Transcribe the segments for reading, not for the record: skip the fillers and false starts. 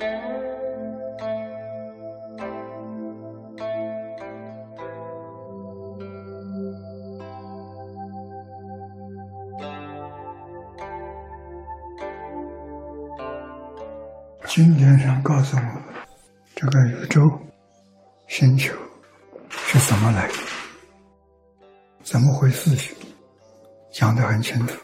经典上告诉我们，这个宇宙星球是怎么来的，怎么回事情，讲得很清楚。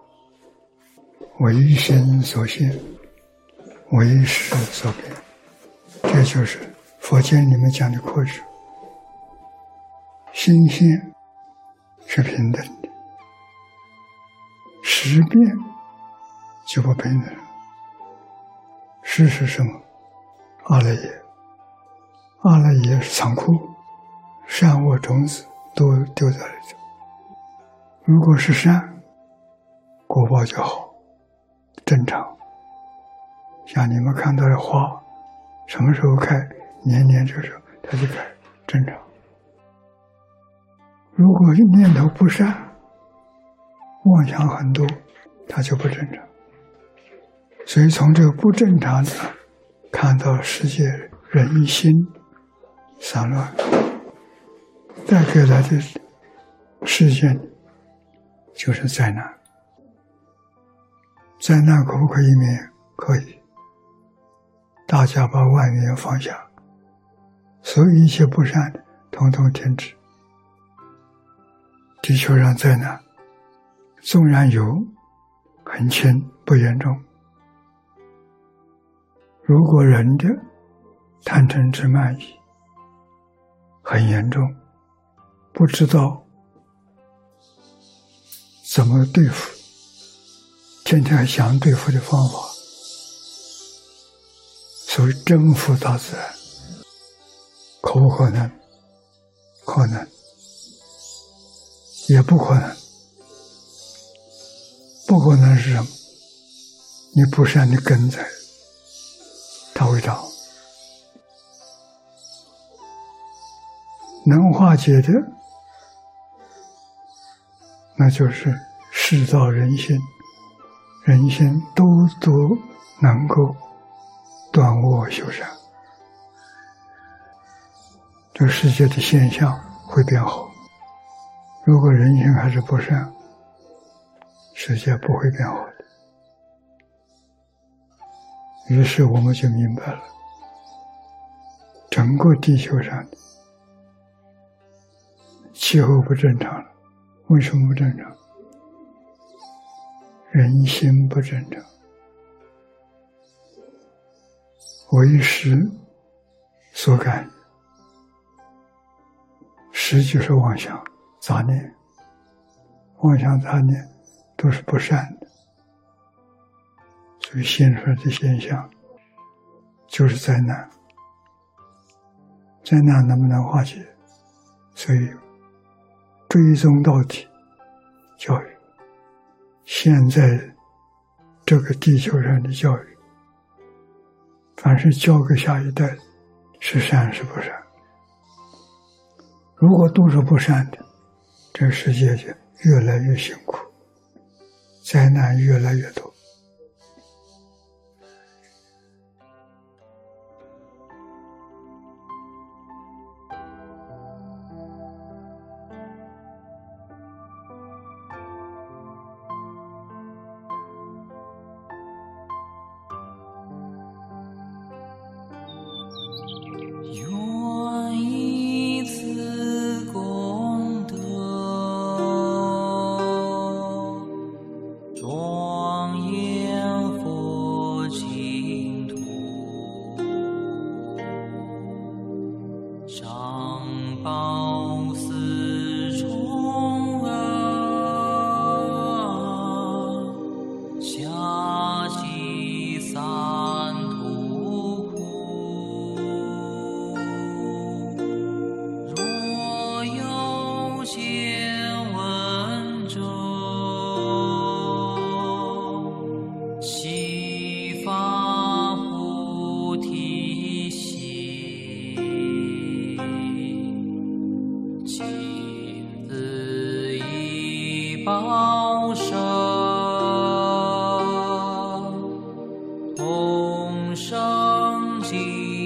唯心所现，唯识所变，这就是佛经里面讲的科学。心现是平等的，识变就不平等了。识是什么？阿赖耶。阿赖耶是仓库，善恶种子都丢在里头。如果是善，果报就好，正常。像你们看到的花，什么时候开，年年这时候它就开，正常。如果念头不善，妄想很多，它就不正常。所以从这个不正常的看到世界人心散乱，带给来的事件就是灾难。灾难可不可以免？可以。大家把万缘放下，所有一切不善的统统停止。地球上灾难纵然有，很轻不严重。如果人的贪嗔痴慢疑很严重，不知道怎么对付，天天想对付的方法，所谓征服大自然，可不可能？可能，也不可能。不可能是什么？你不善的根在，它会长。能化解的，那就是世道人心，人心都能够断恶修善，这个世界的现象会变好。如果人心还是不善，世界不会变好的。于是我们就明白了，整个地球上的气候不正常了。为什么不正常？人心不正常。为识所感，识就是妄想杂念，妄想杂念都是不善的，所以现出来的现象就是灾难。灾难能不能化解？所以追踪到底教育，现在这个地球上的教育，凡是教给下一代是善是不善。如果都是不善的，这个世界就越来越辛苦，灾难越来越多。 报身同生心。